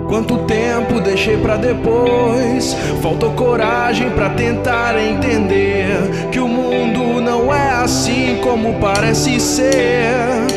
Quanto tempo deixei pra depois? Faltou coragem pra tentar entender que o mundo não é assim como parece ser.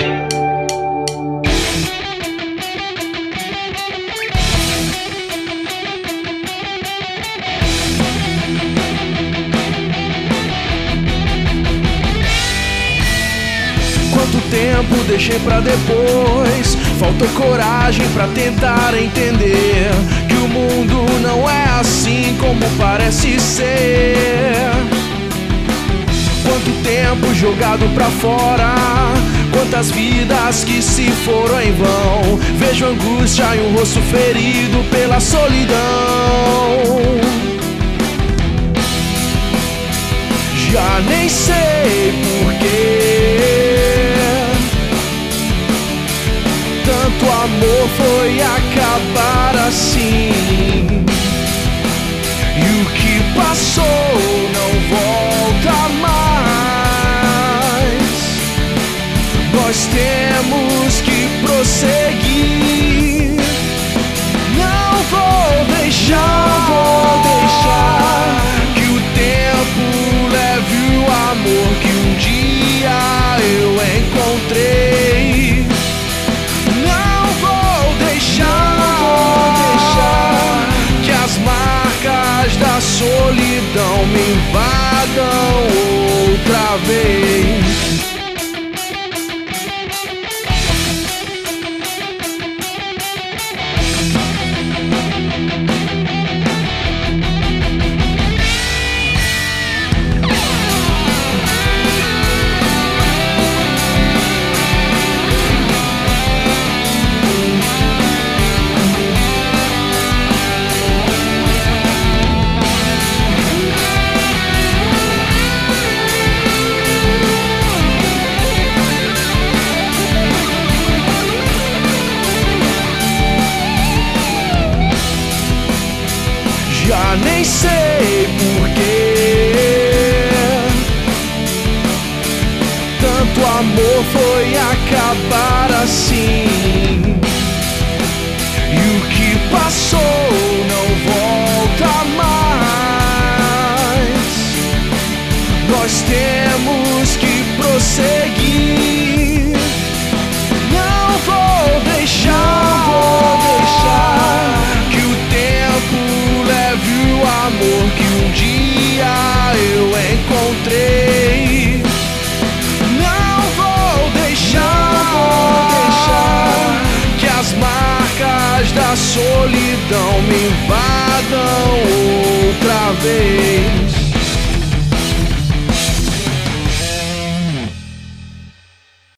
Quanto tempo deixei pra depois? Faltou coragem pra tentar entender que o mundo não é assim como parece ser. Quanto tempo jogado pra fora, quantas vidas que se foram em vão. Vejo angústia em um rosto ferido pela solidão. Já nem sei porquê tanto amor foi acabar assim. E o que passou não volta mais. Nós temos que prosseguir. Não vou deixar que o tempo leve o amor que um dia eu encontrei. Da solidão me invadam outra vez. Já nem sei porquê tanto amor foi acabar assim. E o que passou não volta mais. Nós temos que prosseguir. Não vou deixar que o tempo leve o amor que um dia eu encontrei. Não vou deixar que as marcas da solidão me invadam outra vez.